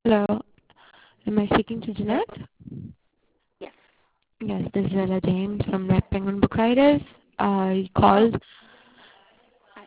Hello. Am I speaking to Hello? Jeanette? Yes. Yes, this is Ella James from Red Penguin Book Writers. I Oh, called. I,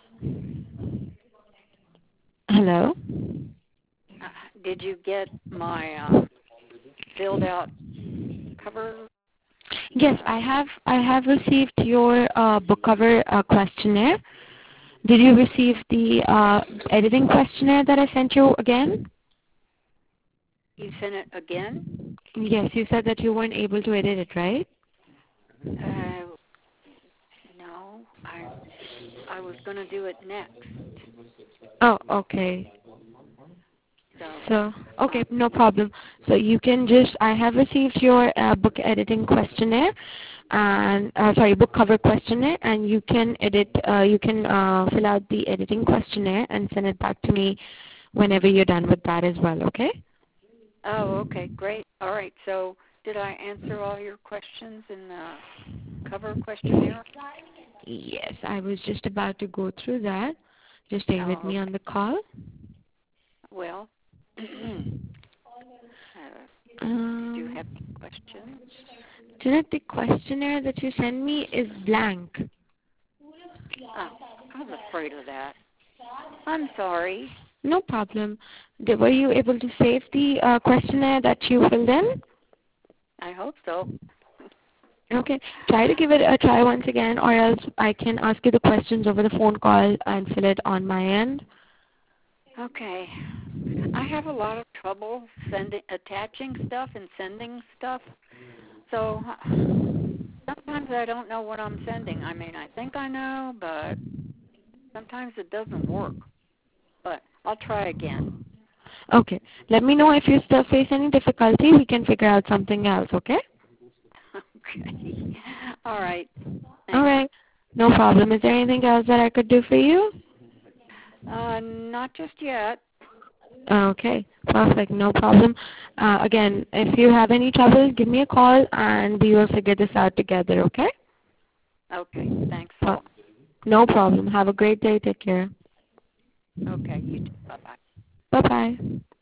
Hello. uh, did you get my filled out cover? Yes, Uh, I have received your book cover questionnaire. Did you receive the editing questionnaire that I sent you again? you sent it again? Yes, you said that you weren't able to edit it, right? Uh, no, I was going to do it next. Oh, okay. So, So, uh, okay, no problem. So you can just, I have received your book editing questionnaire and, sorry, book cover questionnaire, and you can fill out the editing questionnaire and send it back to me whenever you're done with that as well, okay? oh, okay, great. All right. So, did I answer all your questions in the cover questionnaire? Yes, I was just about to go through that. Just stay with Oh, me on okay. the call. Well, did you have Um, any questions? Janet, the questionnaire that you sent me is blank. Oh, I was afraid of that. I'm sorry. No problem. Were you able to save the questionnaire that you filled in? I hope so. Okay. Try to give it a try once again, or else I can ask you the questions over the phone call and fill it on my end. Okay. I have a lot of trouble attaching stuff and sending stuff. So sometimes I don't know what I'm sending. I mean, I think I know, but sometimes it doesn't work. But I'll try again. Okay. Let me know if you still face any difficulty. We can figure out something else, okay? Okay. All right. All Thanks. right. No problem. Is there anything else that I could do for you? Not just yet. Okay. Perfect. No problem. Again, if you have any trouble, give me a call and we will figure this out together, okay? Okay. Thanks a Per- lot. No problem. Have a great day. Take care. Okay. You too. Bye-bye. Bye-bye.